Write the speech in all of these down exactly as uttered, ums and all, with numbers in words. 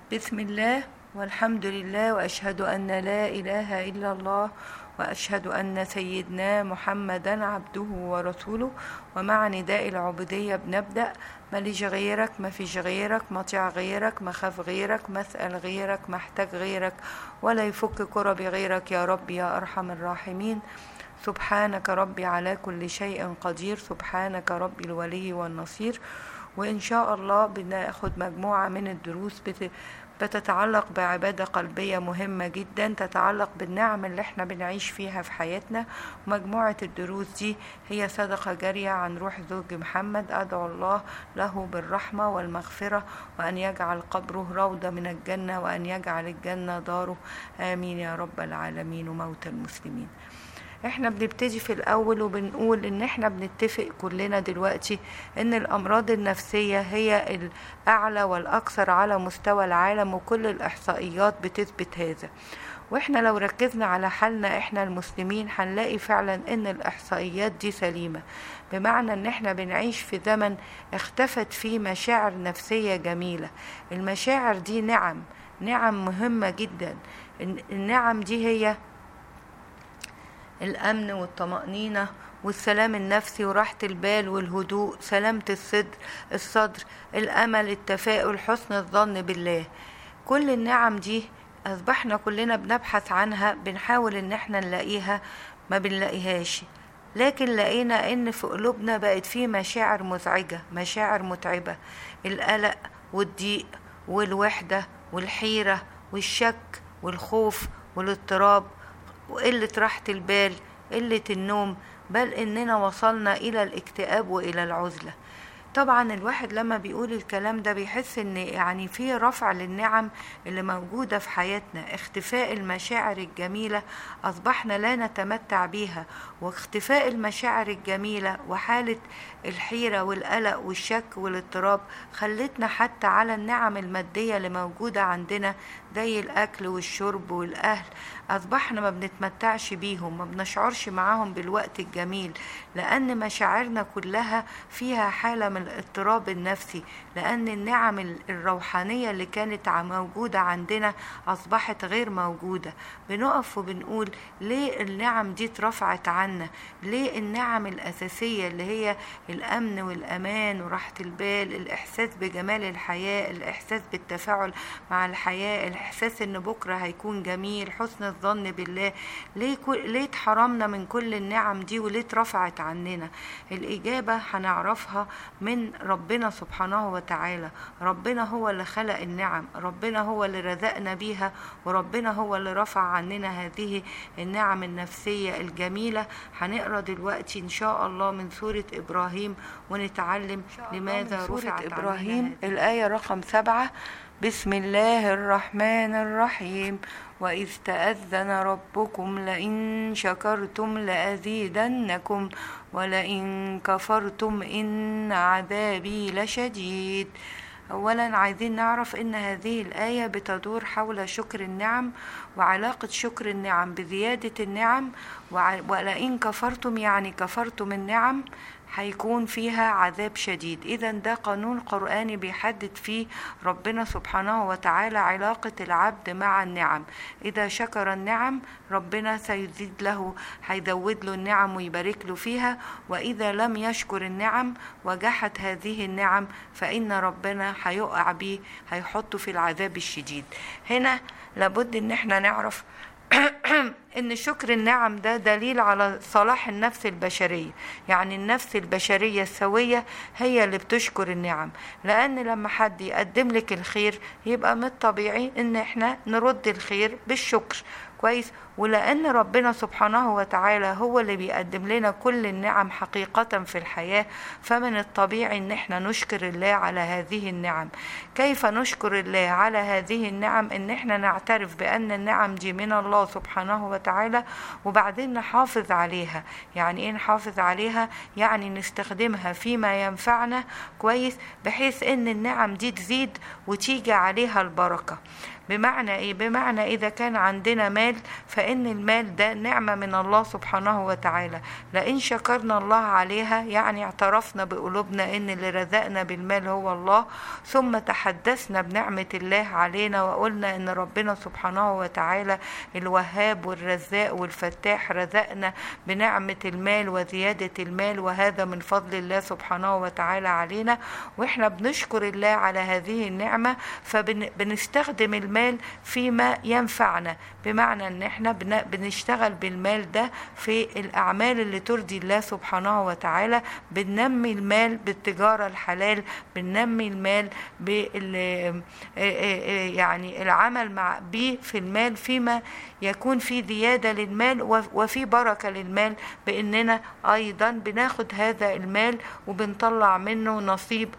بسم الله والحمد لله، وأشهد أن لا إله إلا الله، وأشهد أن سيدنا محمدا عبده ورسوله. ومع نداء العبودية بنبدأ: ماليش غيرك، ما فيش غيرك، مطيع غيرك، مخاف غيرك، مسأل غيرك، محتاج غيرك، ولا يفك كربي غيرك يا رب يا أرحم الراحمين. سبحانك ربي على كل شيء قدير، سبحانك ربي الولي والنصير. وإن شاء الله بناخد مجموعة من الدروس بت... بتتعلق بعبادة قلبية مهمة جدا، تتعلق بالنعم اللي احنا بنعيش فيها في حياتنا. مجموعة الدروس دي هي صدقة جارية عن روح زوج محمد، أدعو الله له بالرحمة والمغفرة، وأن يجعل قبره روضة من الجنة، وأن يجعل الجنة داره، آمين يا رب العالمين وموتى المسلمين. احنا بنبتدي في الاول وبنقول ان احنا بنتفق كلنا دلوقتي ان الامراض النفسية هي الاعلى والاكثر على مستوى العالم، وكل الاحصائيات بتثبت هذا. واحنا لو ركزنا على حالنا احنا المسلمين هنلاقي فعلا ان الاحصائيات دي سليمة، بمعنى ان احنا بنعيش في زمن اختفت فيه مشاعر نفسية جميلة. المشاعر دي نعم نعم مهمة جدا. النعم دي هي الأمن والطمأنينة والسلام النفسي وراحة البال والهدوء، سلامة الصدر الصدر الأمل، التفاؤل، حسن الظن بالله. كل النعم دي أصبحنا كلنا بنبحث عنها، بنحاول إن احنا نلاقيها، ما بنلاقيهاش. لكن لقينا إن في قلوبنا بقت فيه مشاعر مزعجة، مشاعر متعبة: القلق والضيق والوحدة والحيرة والشك والخوف والاضطراب وقلة راحة البال، قلة النوم، بل إننا وصلنا إلى الاكتئاب وإلى العزلة. طبعا الواحد لما بيقول الكلام ده بيحس ان يعني في رفع للنعم اللي موجودة في حياتنا، اختفاء المشاعر الجميلة أصبحنا لا نتمتع بيها، واختفاء المشاعر الجميلة وحالة الحيرة والقلق والشك والاضطراب خلتنا حتى على النعم المادية اللي موجودة عندنا زي الأكل والشرب والأهل أصبحنا ما بنتمتعش بيهم، ما بنشعرش معاهم بالوقت الجميل، لأن مشاعرنا كلها فيها حالة من الاضطراب النفسي، لأن النعم الروحانية اللي كانت موجودة عندنا أصبحت غير موجودة. بنقف وبنقول: ليه النعم دي اترفعت عنا؟ ليه النعم الأساسية اللي هي الأمن والأمان وراحة البال، الإحساس بجمال الحياة، الإحساس بالتفاعل مع الحياة، الإحساس إن بكرة هيكون جميل، حسن الظن بالله، ليه, كل... ليه اتحرمنا من كل النعم دي وليه اترفعت عننا؟ الإجابة هنعرفها من ربنا سبحانه وتعالى. ربنا هو اللي خلق النعم، ربنا هو اللي رزقنا بيها، وربنا هو اللي رفع عننا هذه النعم النفسية الجميلة. هنقرأ دلوقتي إن شاء الله من سورة إبراهيم ونتعلم لماذا رفعت إبراهيم، الآية رقم سبعة. بسم الله الرحمن الرحيم: وإذ تأذن ربكم لئن شكرتم لأزيدنكم ولئن كفرتم إن عذابي لشديد. أولا عايزين نعرف إن هذه الآية بتدور حول شكر النعم، وعلاقة شكر النعم بزيادة النعم، ولئن كفرتم يعني كفرتم النعم هيكون فيها عذاب شديد. إذا ده قانون قرآني بيحدد فيه ربنا سبحانه وتعالى علاقة العبد مع النعم. إذا شكر النعم ربنا سيزيد له، هيزود له النعم ويبارك له فيها، وإذا لم يشكر النعم وجحد هذه النعم فإن ربنا هيقع بيه، هيحطه في العذاب الشديد. هنا لابد إن احنا نعرف ان شكر النعم ده دليل على صلاح النفس البشرية، يعني النفس البشرية السوية هي اللي بتشكر النعم، لان لما حد يقدم لك الخير يبقى من الطبيعي ان احنا نرد الخير بالشكر، كويس. ولأن ربنا سبحانه وتعالى هو اللي بيقدم لنا كل النعم حقيقة في الحياة، فمن الطبيعي ان احنا نشكر الله على هذه النعم. كيف نشكر الله على هذه النعم؟ ان احنا نعترف بأن النعم دي من الله سبحانه وتعالى، وبعدين نحافظ عليها. يعني ايه نحافظ عليها؟ يعني نستخدمها فيما ينفعنا، كويس، بحيث ان النعم دي تزيد وتيجي عليها البركة. بمعنى ايه؟ بمعنى اذا كان عندنا مال فان المال ده نعمة من الله سبحانه وتعالى، لئن شكرنا الله عليها يعني اعترفنا بقلوبنا ان اللي رزقنا بالمال هو الله، ثم تحدثنا بنعمة الله علينا وقلنا ان ربنا سبحانه وتعالى الوهاب والرزاق والفتاح رزقنا بنعمة المال وزيادة المال، وهذا من فضل الله سبحانه وتعالى علينا، واحنا بنشكر الله على هذه النعمة فبنستخدم المال فيما ينفعنا، بمعنى ان احنا بنشتغل بالمال ده في الاعمال اللي ترضي الله سبحانه وتعالى، بننمي المال بالتجارة الحلال، بننمي المال بال يعني العمل مع بيه في المال فيما يكون في زيادة للمال وفي بركة للمال، باننا ايضا بناخد هذا المال وبنطلع منه نصيب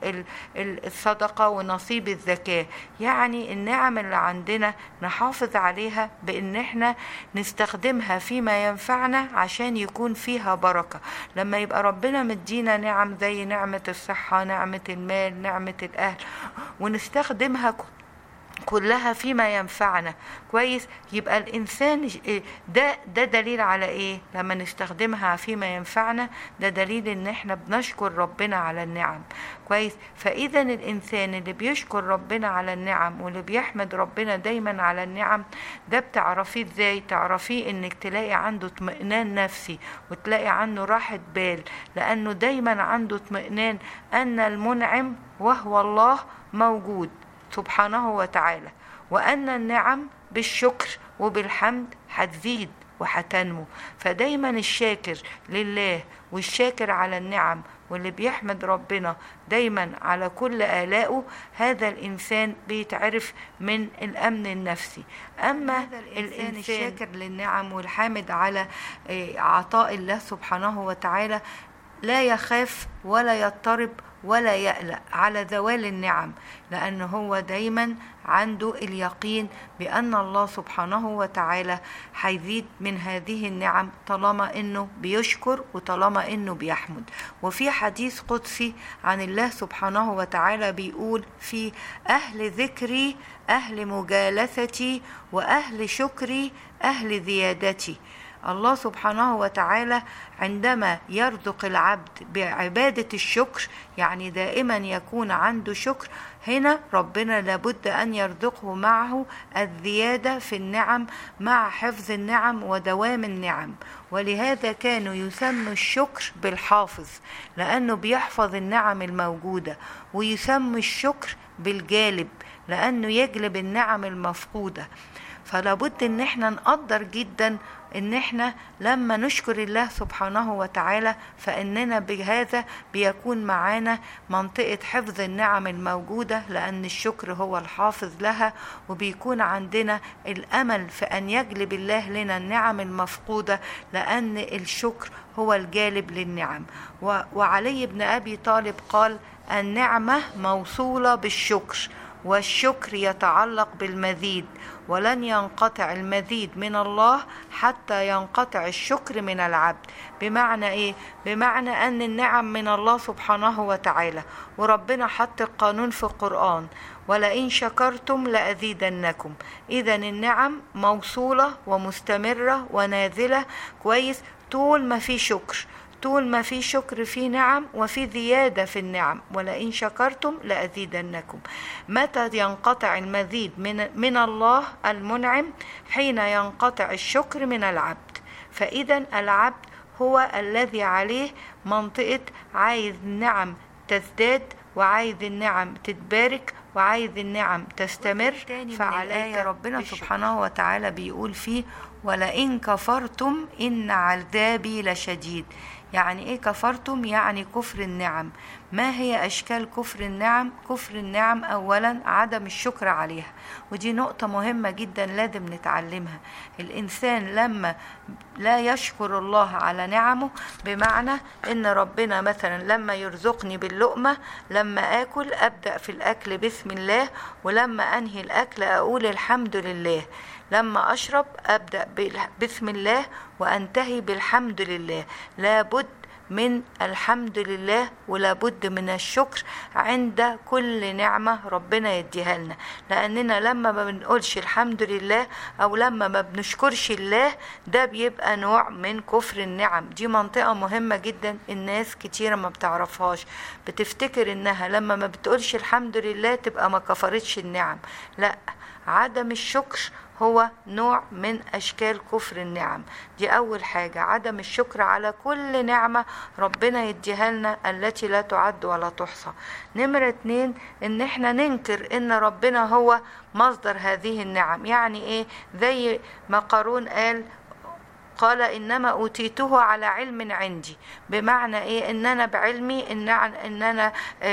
الصدقة ونصيب الزكاة. يعني النعم اللي عندنا نحافظ عليها بان احنا نستخدمها فيما ينفعنا عشان يكون فيها بركة. لما يبقى ربنا مدينا نعم زي نعمة الصحة، نعمة المال، نعمة الاهل، ونستخدمها كلها فيما ينفعنا كويس، يبقى الإنسان ده ده دليل على إيه؟ لما نستخدمها فيما ينفعنا ده دليل إن إحنا بنشكر ربنا على النعم كويس. فإذا الإنسان اللي بيشكر ربنا على النعم واللي بيحمد ربنا دايما على النعم ده بتعرفيه إزاي؟ تعرفيه إنك تلاقي عنده اطمئنان نفسي وتلاقي عنده راحة بال، لأنه دايما عنده اطمئنان أن المنعم وهو الله موجود سبحانه وتعالى، وأن النعم بالشكر وبالحمد هتزيد وهتنمو. فدايما الشاكر لله والشاكر على النعم واللي بيحمد ربنا دايما على كل آلائه، هذا الإنسان بيتعرف من الأمن النفسي. أما الإنسان الشاكر للنعم والحامد على عطاء الله سبحانه وتعالى لا يخاف ولا يضطرب ولا يقلق على زوال النعم، لأنه هو دايما عنده اليقين بأن الله سبحانه وتعالى هيزيد من هذه النعم طالما إنه بيشكر وطالما إنه بيحمد. وفي حديث قدسي عن الله سبحانه وتعالى بيقول في أهل ذكري أهل مجالستي وأهل شكري أهل زيادتي. الله سبحانه وتعالى عندما يرزق العبد بعبادة الشكر يعني دائما يكون عنده شكر، هنا ربنا لابد أن يرزقه معه الزيادة في النعم مع حفظ النعم ودوام النعم. ولهذا كانوا يسموا الشكر بالحافظ لأنه بيحفظ النعم الموجودة، ويسموا الشكر بالجالب لأنه يجلب النعم المفقودة. فلابد ان احنا نقدر جدا ان احنا لما نشكر الله سبحانه وتعالى فاننا بهذا بيكون معانا منطقة حفظ النعم الموجودة، لان الشكر هو الحافظ لها، وبيكون عندنا الامل في ان يجلب الله لنا النعم المفقودة، لان الشكر هو الجالب للنعم. وعلي بن ابي طالب قال النعمة موصولة بالشكر، والشكر يتعلق بالمزيد، ولن ينقطع المزيد من الله حتى ينقطع الشكر من العبد. بمعنى ايه؟ بمعنى ان النعم من الله سبحانه وتعالى، وربنا حط القانون في القرآن ولئن شكرتم لأزيدنكم. اذا النعم موصولة ومستمرة ونازلة كويس طول ما في شكر، طول ما في شكر في نعم وفي زيادة في النعم، ولئن شكرتم لأزيدنكم. متى ينقطع المزيد من, من الله المنعم؟ حين ينقطع الشكر من العبد. فإذا العبد هو الذي عليه منطقة عايز النعم تزداد، وعايز النعم تتبارك، وعايز النعم تستمر. فعليك ربنا سبحانه وتعالى بيقول فيه ولئن كفرتم إن عذابي لشديد. يعني ايه كفرتم؟ يعني كفر النعم. ما هي اشكال كفر النعم؟ كفر النعم اولا عدم الشكر عليها، ودي نقطة مهمة جدا لازم نتعلمها. الانسان لما لا يشكر الله على نعمه، بمعنى ان ربنا مثلا لما يرزقني باللقمة لما اكل ابدأ في الاكل بسم الله، ولما انهي الاكل اقول الحمد لله، لما أشرب أبدأ بسم الله وأنتهي بالحمد لله. لابد من الحمد لله ولابد من الشكر عند كل نعمة ربنا يديها لنا، لأننا لما ما بنقولش الحمد لله أو لما ما بنشكرش الله ده بيبقى نوع من كفر النعم. دي منطقة مهمة جدا الناس كتيرة ما بتعرفهاش، بتفتكر إنها لما ما بتقولش الحمد لله تبقى ما كفرتش النعم. لا، عدم الشكر هو نوع من أشكال كفر النعم. دي أول حاجة، عدم الشكر على كل نعمة ربنا يديها لنا التي لا تعد ولا تحصى. نمرة اتنين، إن احنا ننكر إن ربنا هو مصدر هذه النعم. يعني إيه؟ زي ما قارون قال قال إنما أوتيته على علم عندي. بمعنى إيه؟ إن أنا بعلمي، إن إن أنا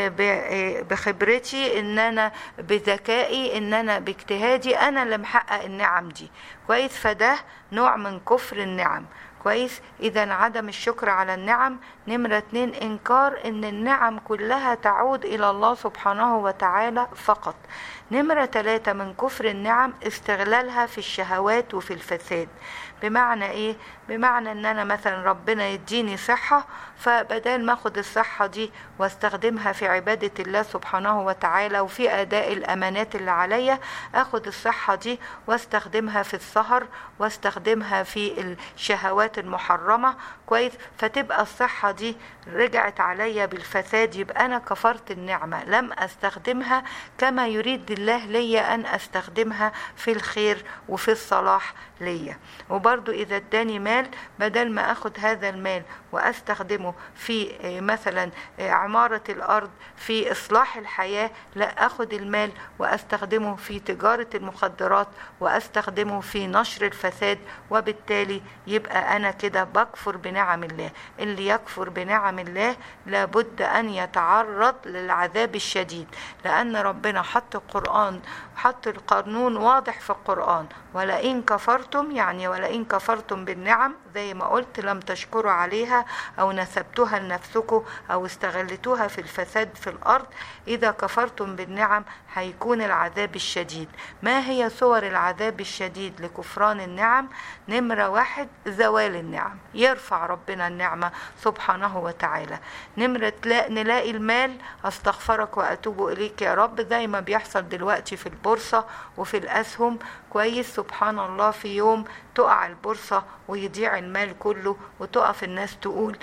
بخبرتي، إن أنا بذكائي، إن أنا باجتهادي، أنا اللي محقق النعم دي. كويس؟ فده نوع من كفر النعم. كويس؟ إذا عدم الشكر على النعم. نمرة اتنين، إنكار إن النعم كلها تعود إلى الله سبحانه وتعالى فقط. نمرة تلاتة من كفر النعم، استغلالها في الشهوات وفي الفساد. بمعنى إيه؟ بمعنى إن أنا مثلا ربنا يديني صحة، فبدال ما أخد الصحة دي واستخدمها في عبادة الله سبحانه وتعالى وفي أداء الأمانات اللي عليا، أخد الصحة دي واستخدمها في السهر واستخدمها في الشهوات المحرمة. كويس؟ فتبقى الصحة دي رجعت عليا بالفساد، يبقى أنا كفرت النعمة، لم أستخدمها كما يريد الله ليا أن أستخدمها في الخير وفي الصلاح ليا. وبرضو إذا اداني مال، بدل ما أخد هذا المال وأستخدمه في مثلا عمارة الأرض، في إصلاح الحياة، لا، أخد المال وأستخدمه في تجارة المخدرات وأستخدمه في نشر الفساد، وبالتالي يبقى أنا كده بكفر بنعم الله. اللي يكفر بنعم الله لابد أن يتعرض للعذاب الشديد، لأن ربنا حط القرآن، حط القانون واضح في القرآن: ولئن كفرتم، يعني ولئن كفرتم بالنعم، زي ما قلت، لم تشكروا عليها أو نسبتوها لنفسكم أو استغلتوها في الفساد في الأرض، إذا كفرتم بالنعم هيكون العذاب الشديد. ما هي صور العذاب الشديد لكفران النعم؟ نمرة واحد، زوال النعم، يرفع ربنا النعمة سبحانه وتعالى. نمرة نلاقي المال، أستغفرك وأتوب إليك يا رب، زي ما بيحصل دلوقتي في البورصة وفي الأسهم. كويس؟ سبحان الله، في يوم تقع البورصة ويضيع المال كله، وتقف الناس تقول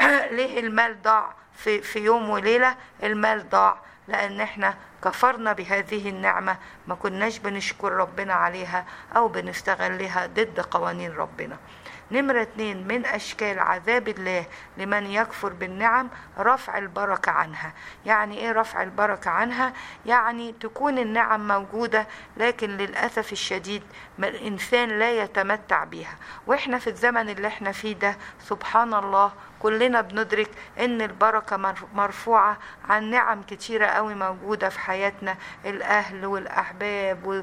ليه المال ضاع في, في يوم وليلة؟ المال ضاع لأن احنا كفرنا بهذه النعمة، ما كناش بنشكر ربنا عليها أو بنستغلها ضد قوانين ربنا. نمرة اتنين من أشكال عذاب الله لمن يكفر بالنعم، رفع البركة عنها. يعني إيه رفع البركة عنها؟ يعني تكون النعم موجودة لكن للأسف الشديد الإنسان لا يتمتع بها. وإحنا في الزمن اللي إحنا فيه ده سبحان الله كلنا بندرك إن البركة مرفوعة عن نعم كتيرة قوي موجودة في حياتنا، الأهل والأحباب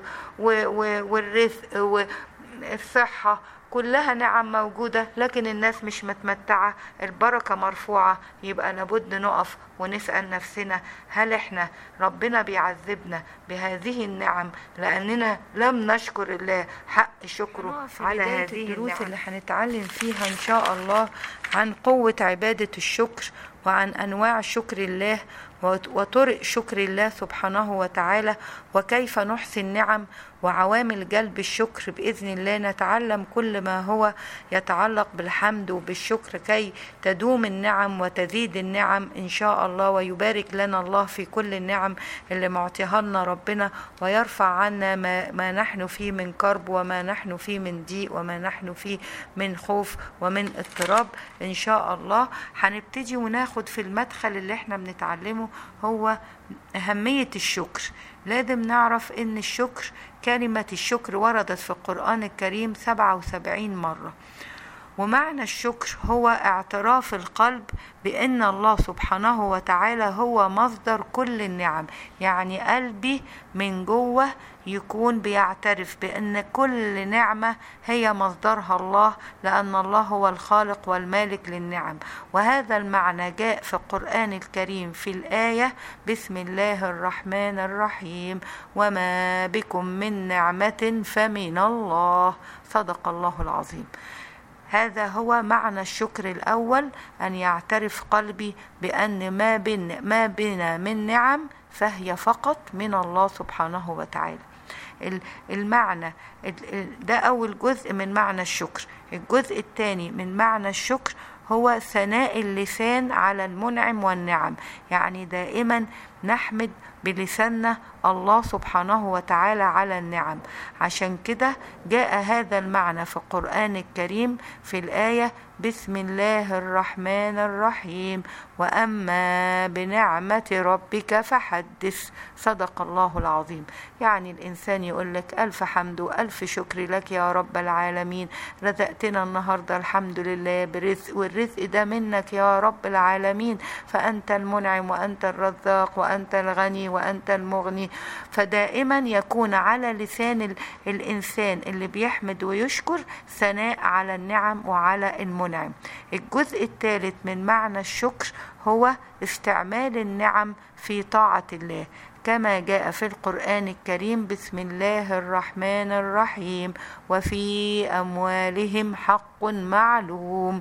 والرزق والصحة، كلها نعم موجودة لكن الناس مش متمتعة، البركة مرفوعة. يبقى لابد نقف ونسأل نفسنا: هل احنا ربنا بيعذبنا بهذه النعم لأننا لم نشكر الله حق شكره على هذه الدروس اللي هنتعلم فيها إن شاء الله عن قوة عبادة الشكر وعن أنواع شكر الله وطرق شكر الله سبحانه وتعالى وكيف نحصي النعم وعوامل جلب الشكر. بإذن الله نتعلم كل ما هو يتعلق بالحمد وبالشكر كي تدوم النعم وتزيد النعم إن شاء الله، ويبارك لنا الله في كل النعم اللي معطيها لنا ربنا، ويرفع عنا ما, ما نحن فيه من كرب وما نحن فيه من ضيق وما نحن فيه من خوف ومن اضطراب إن شاء الله. هنبتدي وناخد في المدخل اللي احنا بنتعلمه هو أهمية الشكر. لازم نعرف إن الشكر، كلمة الشكر وردت في القرآن الكريم سبعة وسبعين مرة، ومعنى الشكر هو اعتراف القلب بأن الله سبحانه وتعالى هو مصدر كل النعم. يعني قلبي من جوه يكون بيعترف بأن كل نعمة هي مصدرها الله، لأن الله هو الخالق والمالك للنعم. وهذا المعنى جاء في القرآن الكريم في الآية: بسم الله الرحمن الرحيم وما بكم من نعمة فمن الله. صدق الله العظيم. هذا هو معنى الشكر الأول، أن يعترف قلبي بأن ما بين ما بنا من نعم فهي فقط من الله سبحانه وتعالى. المعنى ده أول جزء من معنى الشكر. الجزء الثاني من معنى الشكر هو ثناء اللسان على المنعم والنعم، يعني دائما نحمد بلساننا الله سبحانه وتعالى على النعم. عشان كده جاء هذا المعنى في القرآن الكريم في الآية بسم الله الرحمن الرحيم وأما بنعمة ربك فحدث. صدق الله العظيم. يعني الإنسان يقول لك ألف حمد وألف شكر لك يا رب العالمين، رزقتنا النهاردة الحمد لله برزق، والرزق ده منك يا رب العالمين، فأنت المنعم وأنت الرزاق وأنت الغني وأنت المغني. فدائما يكون على لسان الإنسان اللي بيحمد ويشكر ثناء على النعم وعلى المنعم. الجزء الثالث من معنى الشكر هو استعمال النعم في طاعة الله، كما جاء في القرآن الكريم بسم الله الرحمن الرحيم وفي أموالهم حق معلوم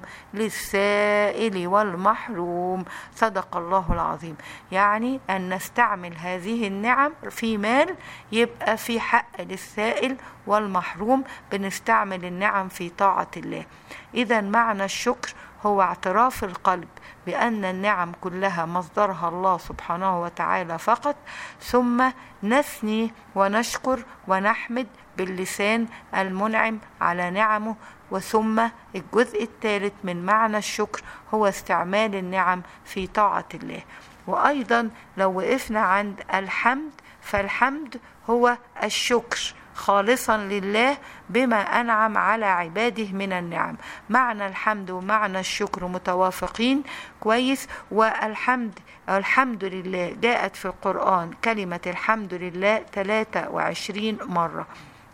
للسائل والمحروم. صدق الله العظيم. يعني أن نستعمل هذه النعم في مال يبقى في حق للسائل والمحروم، بنستعمل النعم في طاعة الله. إذا معنى الشكر هو اعتراف القلب بأن النعم كلها مصدرها الله سبحانه وتعالى فقط، ثم نثني ونشكر ونحمد باللسان المنعم على نعمه. وثم الجزء الثالث من معنى الشكر هو استعمال النعم في طاعة الله. وأيضا لو وقفنا عند الحمد، فالحمد هو الشكر خالصا لله بما أنعم على عباده من النعم. معنى الحمد ومعنى الشكر متوافقين كويس. والحمد الحمد لله جاءت في القرآن كلمة الحمد لله ثلاثة وعشرين مرة.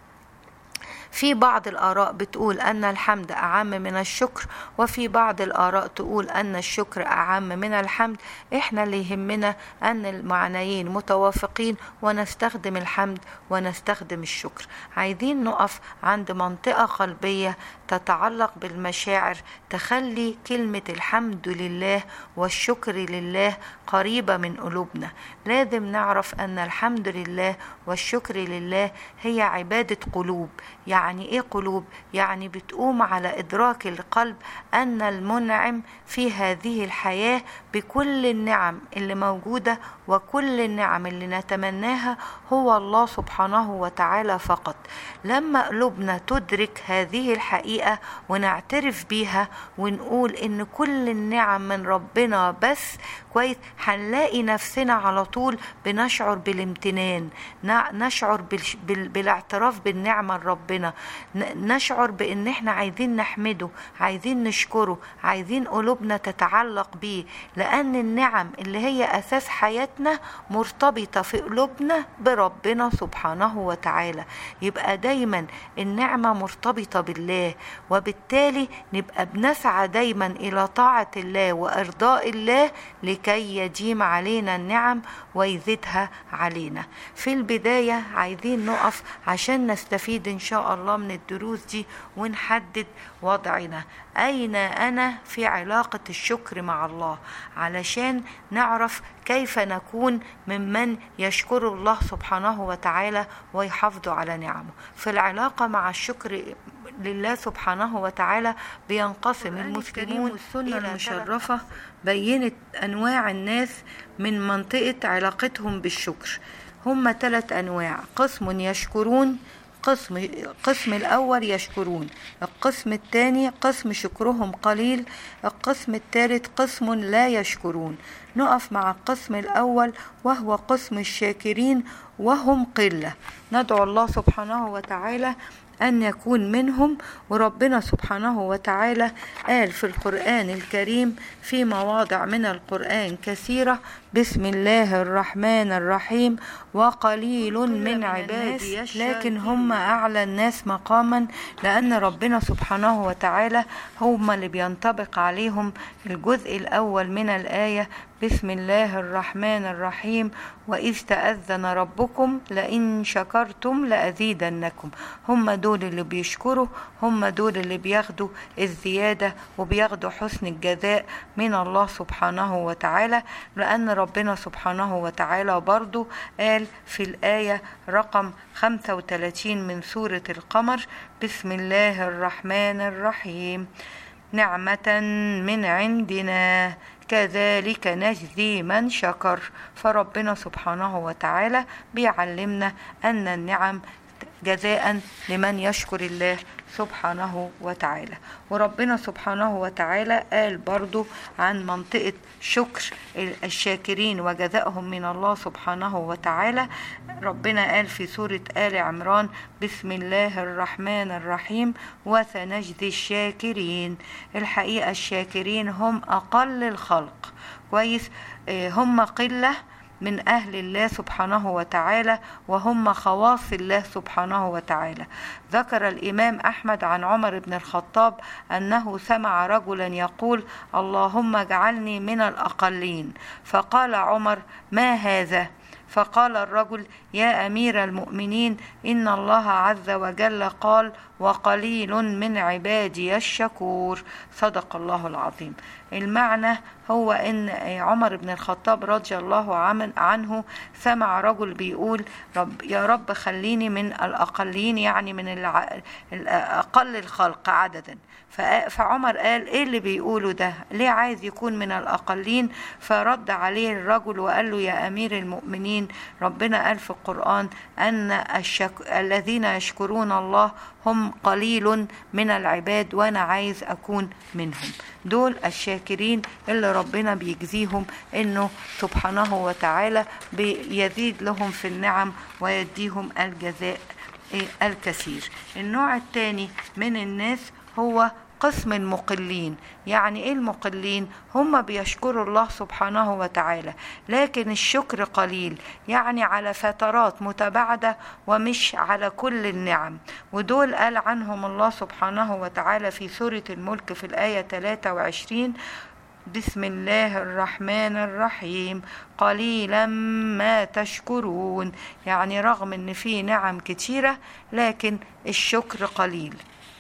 في بعض الآراء بتقول أن الحمد أعم من الشكر، وفي بعض الآراء تقول أن الشكر أعم من الحمد. إحنا اللي يهمنا أن المعنيين متوافقين، ونستخدم الحمد ونستخدم الشكر. عايزين نقف عند منطقة قلبية تتعلق بالمشاعر تخلي كلمة الحمد لله والشكر لله قريبة من قلوبنا. لازم نعرف أن الحمد لله والشكر لله هي عبادة قلوب. يعني إيه قلوب؟ يعني بتقوم على إدراك القلب أن المنعم في هذه الحياة بكل النعم اللي موجودة وكل النعم اللي نتمناها هو الله سبحانه وتعالى فقط. لما قلوبنا تدرك هذه الحقيقة ونعترف بيها ونقول إن كل النعم من ربنا بس كويس، هنلاقي نفسنا على طول بنشعر بالامتنان، نشعر بالاعتراف بالنعمة لربنا، نشعر بإن احنا عايزين نحمده، عايزين نشكره، عايزين قلوبنا تتعلق بيه، لأن النعم اللي هي أساس حياتنا مرتبطة في قلوبنا بربنا سبحانه وتعالى. يبقى دايما النعمة مرتبطة بالله، وبالتالي نبقى بنسعى دايما إلى طاعة الله وإرضاء الله لكي يديم علينا النعم ويزيدها علينا. في البداية عايزين نقف عشان نستفيد إن شاء الله من الدروس دي ونحدد وضعنا، أين أنا في علاقة الشكر مع الله، علشان نعرف كيف نكون ممن يشكر الله سبحانه وتعالى ويحافظ على نعمه. في العلاقة مع الشكر لله سبحانه وتعالى بينقسم المسلمون. السنة المشرفة بينت أنواع الناس من منطقة علاقتهم بالشكر. هم ثلاث أنواع: قسم يشكرون، قسم القسم الأول يشكرون، القسم الثاني قسم شكرهم قليل، القسم الثالث قسم لا يشكرون. نقف مع القسم الأول وهو قسم الشاكرين وهم قلة. ندعو الله سبحانه وتعالى أن يكون منهم. وربنا سبحانه وتعالى قال في القرآن الكريم في مواضع من القرآن كثيرة: بسم الله الرحمن الرحيم وقليل من عبادي، لكن هم أعلى الناس مقاما، لأن ربنا سبحانه وتعالى هم اللي بينطبق عليهم الجزء الأول من الآية: بسم الله الرحمن الرحيم وإذ تأذن ربكم لئن شكرتم لأزيدنكم. هم دول اللي بيشكروا، هم دول اللي بياخدوا الزيادة وبياخدوا حسن الجزاء من الله سبحانه وتعالى، لأن ربنا سبحانه وتعالى برضو قال في الآية رقم خمسة وثلاثين من سورة القمر: بسم الله الرحمن الرحيم نعمة من عندنا كذلك نجزي من شكر. فربنا سبحانه وتعالى بيعلمنا أن النعم جزاء لمن يشكر الله سبحانه وتعالى. وربنا سبحانه وتعالى قال برضو عن منطقة شكر الشاكرين وجزائهم من الله سبحانه وتعالى. ربنا قال في سورة آل عمران: بسم الله الرحمن الرحيم وسنجزي الشاكرين. الحقيقة الشاكرين هم أقل الخلق، كويس، هم قلة من أهل الله سبحانه وتعالى، وهم خواص الله سبحانه وتعالى. ذكر الإمام أحمد عن عمر بن الخطاب أنه سمع رجلا يقول: اللهم اجعلني من الأقلين. فقال عمر: ما هذا؟ فقال الرجل: يا أمير المؤمنين، إن الله عز وجل قال: وقليل من عبادي الشكور. صدق الله العظيم. المعنى هو أن عمر بن الخطاب رضي الله عنه سمع رجل بيقول: رب يا رب خليني من الأقلين، يعني من أقل الخلق عددا. فعمر قال: ايه اللي بيقوله ده؟ ليه عايز يكون من الأقلين؟ فرد عليه الرجل وقال له: يا أمير المؤمنين، ربنا قال في القرآن أن الشك... الذين يشكرون الله هم قليل من العباد، وأنا عايز أكون منهم. دول الشاكرين اللي ربنا بيجزيهم إنه سبحانه وتعالى بيزيد لهم في النعم ويديهم الجزاء الكثير. النوع الثاني من الناس هو قسم المقلين. يعني ايه المقلين؟ هم بيشكروا الله سبحانه وتعالى لكن الشكر قليل، يعني على فترات متباعدة ومش على كل النعم. ودول قال عنهم الله سبحانه وتعالى في سورة الملك في الآية ثلاثة وعشرين: بسم الله الرحمن الرحيم قليلا ما تشكرون. يعني رغم ان في نعم كتيرة لكن الشكر قليل.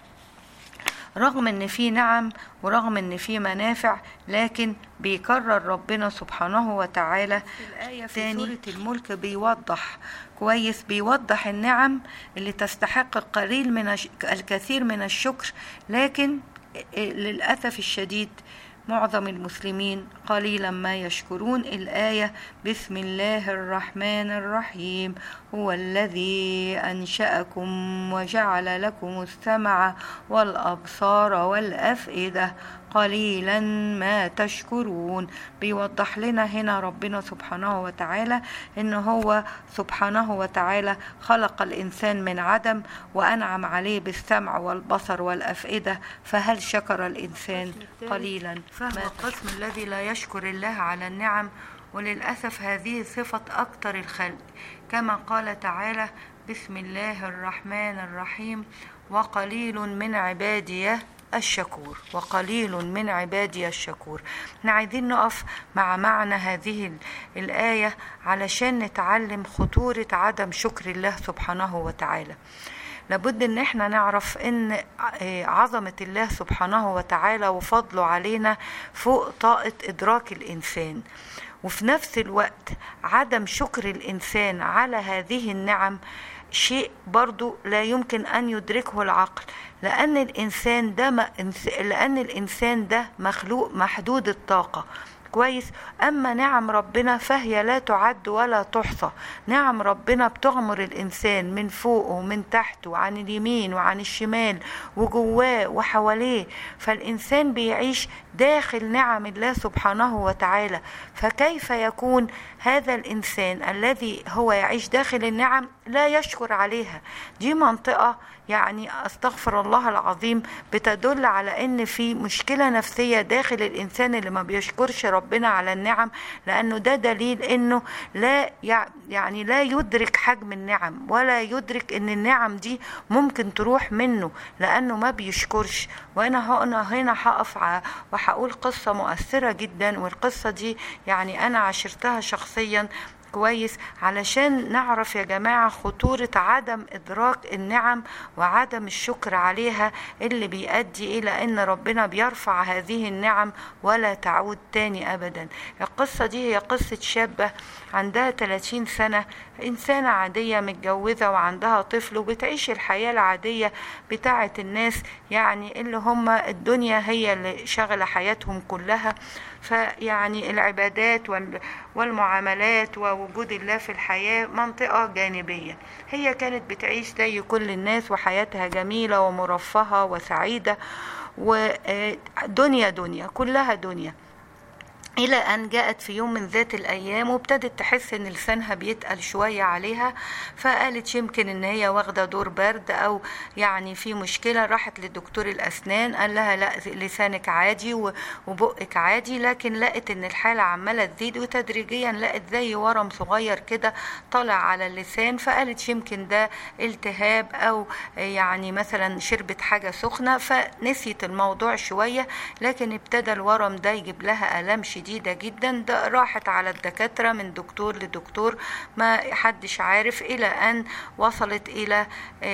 رغم ان في نعم ورغم ان في منافع، لكن بيكرر ربنا سبحانه وتعالى في الآية في سورة الملك بيوضح كويس، بيوضح النعم اللي تستحق القليل من الكثير من الشكر، لكن للأسف الشديد معظم المسلمين قليلا ما يشكرون. الآية: بسم الله الرحمن الرحيم هو الذي أنشأكم وجعل لكم السمع والأبصار والأفئدة قليلا ما تشكرون. بيوضح لنا هنا ربنا سبحانه وتعالى إنه هو سبحانه وتعالى خلق الإنسان من عدم وأنعم عليه بالسمع والبصر والأفئدة، فهل شكر الإنسان؟ قليلا. فهم القسم الذي لا يشكر الله على النعم، وللأسف هذه صفة أكثر الخلق، كما قال تعالى: بسم الله الرحمن الرحيم وقليل من عبادي الشكور. وقليل من عبادي الشكور. احنا عايزين نقف مع معنى هذه الآية علشان نتعلم خطورة عدم شكر الله سبحانه وتعالى. لابد ان احنا نعرف ان عظمة الله سبحانه وتعالى وفضله علينا فوق طاقة ادراك الانسان، وفي نفس الوقت عدم شكر الانسان على هذه النعم شيء برضو لا يمكن أن يدركه العقل، لأن الإنسان ده لأن الإنسان ده مخلوق محدود الطاقة، كويس. أما نعم ربنا فهي لا تعد ولا تحصى. نعم ربنا بتغمر الإنسان من فوق ومن تحت وعن اليمين وعن الشمال وجواه وحواليه، فالإنسان بيعيش داخل نعم الله سبحانه وتعالى. فكيف يكون هذا الإنسان الذي هو يعيش داخل النعم لا يشكر عليها. دي منطقة يعني استغفر الله العظيم بتدل على ان في مشكلة نفسية داخل الانسان اللي ما بيشكرش ربنا على النعم، لانه ده دليل انه لا يعني لا يدرك حجم النعم، ولا يدرك ان النعم دي ممكن تروح منه لانه ما بيشكرش. وانا هنا هنا هقف وهقول قصة مؤثرة جدا، والقصة دي يعني انا عشرتها شخصيا كويس علشان نعرف يا جماعة خطورة عدم إدراك النعم وعدم الشكر عليها، اللي بيؤدي إلى أن ربنا بيرفع هذه النعم ولا تعود تاني أبدا. القصة دي هي قصة شابة عندها ثلاثين سنة، إنسانة عادية متجوزة وعندها طفل، وبتعيش الحياة العادية بتاعة الناس يعني اللي هم الدنيا هي اللي شغلة حياتهم كلها. فيعني العبادات والمعاملات ووجود الله في الحياة منطقة جانبية. هي كانت بتعيش زي كل الناس وحياتها جميلة ومرفهة وسعيدة، ودنيا دنيا كلها دنيا، إلى أن جاءت في يوم من ذات الأيام وابتدت تحس إن لسانها بيتقل شوية عليها، فقالت يمكن إن هي واخدة دور برد أو يعني في مشكلة. راحت لدكتور الأسنان قال لها لا لسانك عادي وبقك عادي، لكن لقت إن الحالة عمالة تزيد، وتدريجيا لقت زي ورم صغير كده طالع على اللسان، فقالت يمكن ده التهاب أو يعني مثلا شربت حاجة سخنة، فنسيت الموضوع شوية. لكن ابتدى الورم ده يجيب لها آلام شديدة جدا. ده راحت على الدكاترة من دكتور لدكتور ما حدش عارف، إلى أن وصلت إلى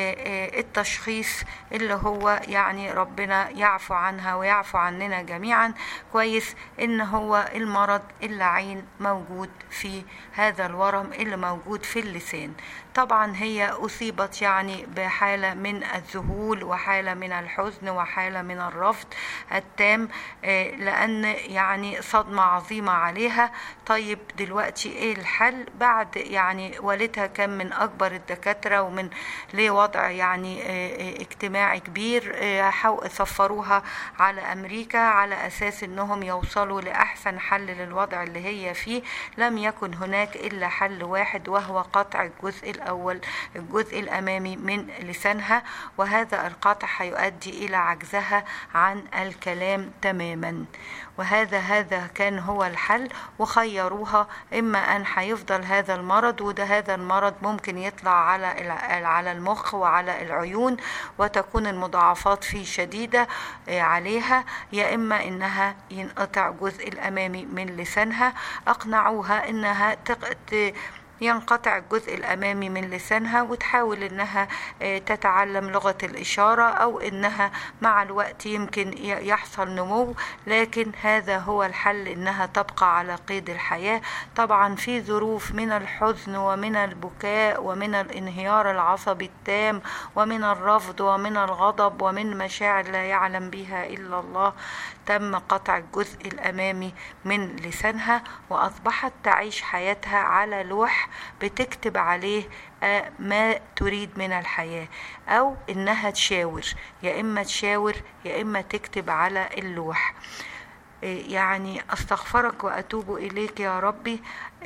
التشخيص اللي هو يعني ربنا يعفو عنها ويعفو عننا جميعا كويس، إن هو المرض اللعين موجود في هذا الورم اللي موجود في اللسان. طبعا هي أصيبت يعني بحالة من الذهول وحالة من الحزن وحالة من الرفض التام، لأن يعني صدمة عظيمة عليها. طيب دلوقتي ايه الحل؟ بعد يعني والدها كان من أكبر الدكاترة ومن ليه وضع يعني اجتماعي كبير، سفروها على أمريكا على أساس أنهم يوصلوا لأحسن حل للوضع اللي هي فيه. لم يكن هناك إلا حل واحد، وهو قطع الجزء الأول الجزء الأمامي من لسانها، وهذا القطع هيؤدي إلى عجزها عن الكلام تماما. وهذا هذا كان هو الحل، وخيروها إما أن هيفضل هذا المرض، وده هذا المرض ممكن يطلع على على المخ وعلى العيون وتكون المضاعفات فيه شديدة عليها، يا إما إنها ينقطع الجزء الأمامي من لسانها. أقنعوها إنها تق... ينقطع الجزء الأمامي من لسانها وتحاول إنها تتعلم لغة الإشارة، أو إنها مع الوقت يمكن يحصل نمو، لكن هذا هو الحل، إنها تبقى على قيد الحياة. طبعا في ظروف من الحزن ومن البكاء ومن الانهيار العصبي التام ومن الرفض ومن الغضب ومن مشاعر لا يعلم بها إلا الله، تم قطع الجزء الأمامي من لسانها، وأصبحت تعيش حياتها على لوح بتكتب عليه ما تريد من الحياة، أو إنها تشاور، يا إما تشاور يا إما تكتب على اللوح. يعني أستغفرك وأتوب إليك يا ربي.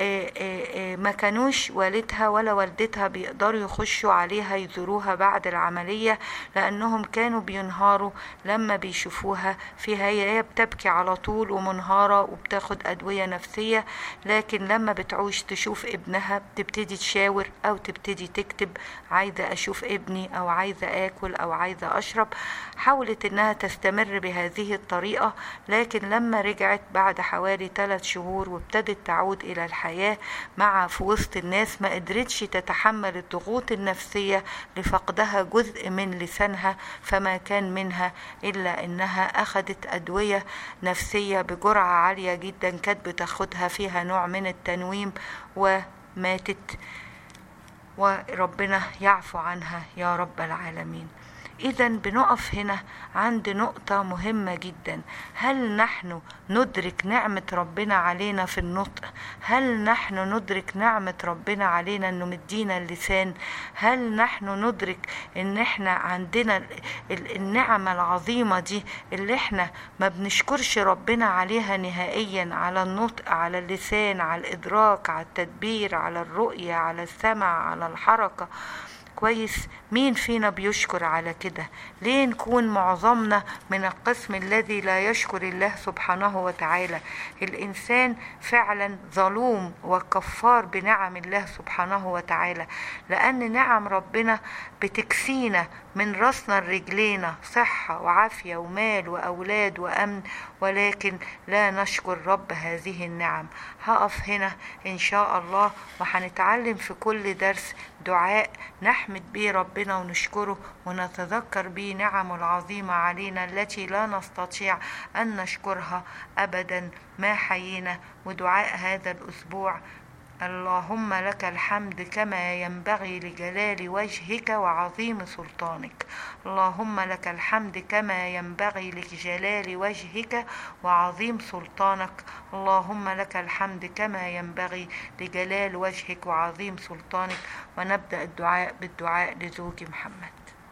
ما كانوش والدها ولا والدتها بيقدروا يخشوا عليها يزوروها بعد العملية، لأنهم كانوا بينهاروا لما بيشوفوها في هي بتبكي على طول ومنهارة وبتاخد أدوية نفسية. لكن لما بتعوش تشوف ابنها تبتدي تشاور أو تبتدي تكتب عايزة أشوف ابني أو عايزة آكل أو عايزة أشرب. حاولت إنها تستمر بهذه الطريقة، لكن لما رجعت بعد حوالي ثلاث شهور وابتدت تعود إلى الحياة مع في وسط الناس، ما قدرتش تتحمل الضغوط النفسية لفقدها جزء من لسانها، فما كان منها إلا إنها أخذت أدوية نفسية بجرعة عالية جدا كانت بتاخدها فيها نوع من التنويم، وماتت، وربنا يعفو عنها يا رب العالمين. إذا بنقف هنا عند نقطة مهمة جدا. هل نحن ندرك نعمة ربنا علينا في النطق؟ هل نحن ندرك نعمة ربنا علينا انه مدينا اللسان؟ هل نحن ندرك ان احنا عندنا النعمة العظيمة دي اللي احنا ما بنشكرش ربنا عليها نهائيا، على النطق، على اللسان، على الادراك، على التدبير، على الرؤية، على السمع، على الحركة؟ كويس، مين فينا بيشكر على كده؟ ليه نكون معظمنا من القسم الذي لا يشكر الله سبحانه وتعالى؟ الإنسان فعلا ظلوم وكفار بنعم الله سبحانه وتعالى، لأن نعم ربنا بتكسينا من رأسنا لرجلينا، صحة وعافية ومال وأولاد وأمن، ولكن لا نشكر رب هذه النعم. هقف هنا إن شاء الله، وهنتعلم في كل درس دعاء نحمد به ربنا ونشكره ونتذكر به نعمه العظيمة علينا التي لا نستطيع أن نشكرها أبدا ما حيينا. ودعاء هذا الأسبوع: اللهم لك الحمد كما ينبغي لجلال وجهك وعظيم سلطانك. اللهم لك الحمد كما ينبغي لجلال وجهك وعظيم سلطانك. اللهم لك الحمد كما ينبغي لجلال وجهك وعظيم سلطانك. ونبدأ الدعاء بالدعاء لزوج محمد.